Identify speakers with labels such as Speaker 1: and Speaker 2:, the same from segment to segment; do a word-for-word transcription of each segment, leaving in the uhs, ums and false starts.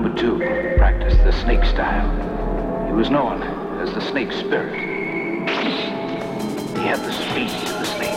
Speaker 1: number two practiced the snake style. He was known as the snake spirit. He had the speed of the snake.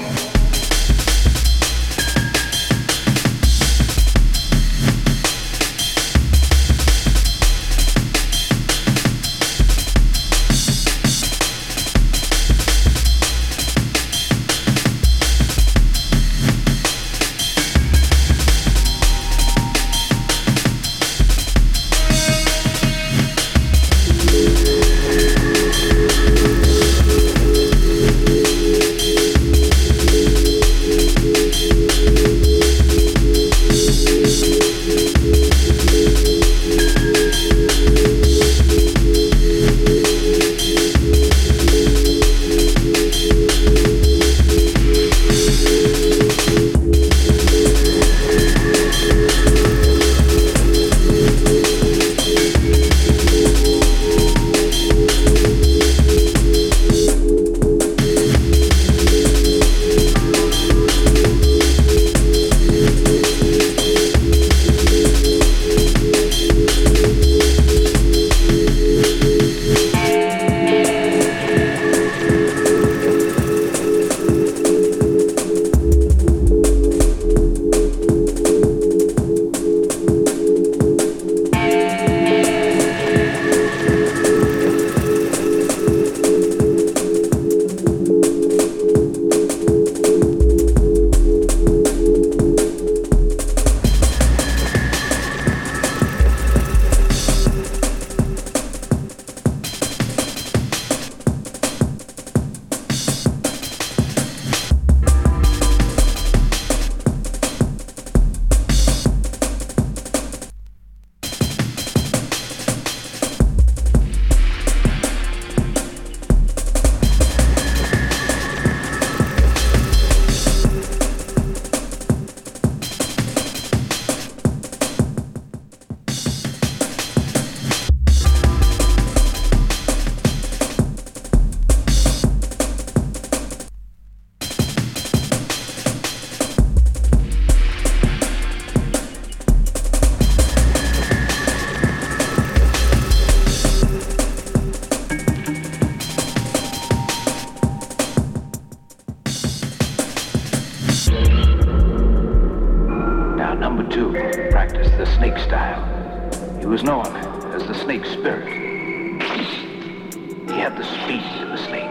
Speaker 1: Number two practiced the snake style. He was known as the snake spirit. He had the speed of the snake.